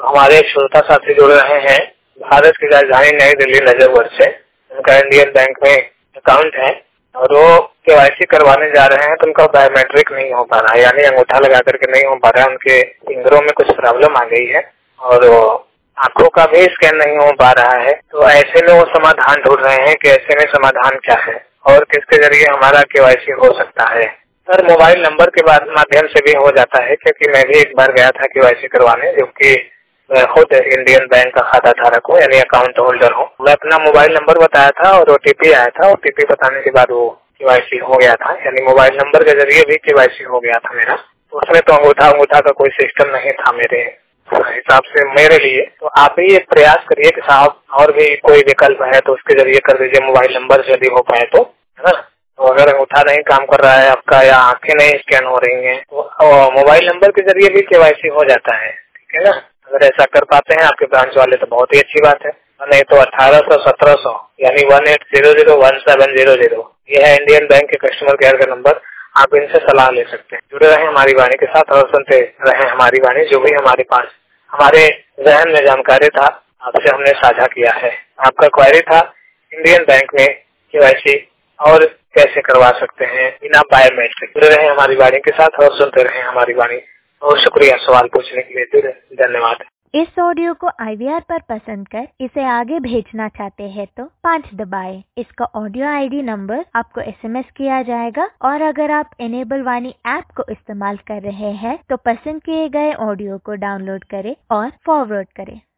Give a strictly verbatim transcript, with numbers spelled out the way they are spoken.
हमारे एक श्रोता साथी जुड़ रहे हैं भारत की राजधानी नई दिल्ली नजरगढ़ से। उनका इंडियन बैंक में अकाउंट है और वो केवाईसी करवाने जा रहे हैं तो उनका बायोमेट्रिक नहीं हो पा रहा है, यानी अंगूठा लगा करके नहीं हो पा रहा है। उनके फिंगरों में कुछ प्रॉब्लम आ गई है और आंखों का भी स्कैन नहीं हो पा रहा है। तो ऐसे में वो समाधान ढूंढ रहे हैं कि ऐसे में समाधान क्या है और किसके जरिए हमारा केवाईसी हो सकता है। सर, मोबाइल नंबर के बाद माध्यम से भी हो जाता है, क्योंकि मैं भी एक बार गया था केवाईसी करवाने, जो कि मैं खुद इंडियन बैंक का खाता धारक हूँ, यानी अकाउंट होल्डर हूँ। मैं अपना मोबाइल नंबर बताया था और ओटीपी आया था। ओटीपी बताने के बाद वो केवाईसी हो गया था, यानी मोबाइल नंबर के जरिए भी केवाईसी हो गया था मेरा। उसमें तो अंगूठा अंगूठा का कोई सिस्टम नहीं था मेरे हिसाब से मेरे लिए। तो आप भी एक प्रयास करिए कि साहब और भी कोई विकल्प है तो उसके जरिए कर दीजिए, मोबाइल नंबर से यदि हो पाए तो, है ना। तो अगर अंगूठा नहीं काम कर रहा है आपका या आंखें नहीं स्कैन हो रही हैं तो मोबाइल नंबर के जरिए भी केवाईसी हो जाता है, ठीक है ना। अगर ऐसा कर पाते हैं आपके ब्रांच वाले तो बहुत ही अच्छी बात है, नहीं तो अठारह सौ सत्रह सौ यानी one eight zero zero one seven zero zero ये है इंडियन बैंक के कस्टमर केयर का नंबर। आप इनसे सलाह ले सकते हैं। जुड़े रहें हमारी वाणी के साथ और सुनते रहें हमारी वाणी। जो भी हमारे पास हमारे जहन में जानकारी था आपसे हमने साझा किया है। आपका क्वेरी था इंडियन बैंक में केवाईसी और कैसे करवा सकते हैं बिना बायोमेट्रिक। जुड़े रहें हमारी वाणी के साथ और सुनते रहें हमारी वाणी। बहुत शुक्रिया सवाल पूछने के लिए, जुड़े, धन्यवाद। इस ऑडियो को आई वी आर पर पसंद कर इसे आगे भेजना चाहते हैं तो पाँच दबाएं। इसका ऑडियो आईडी नंबर आपको एसएमएस किया जाएगा और अगर आप इनेबल वाणी ऐप को इस्तेमाल कर रहे हैं तो पसंद किए गए ऑडियो को डाउनलोड करें और फॉरवर्ड करें।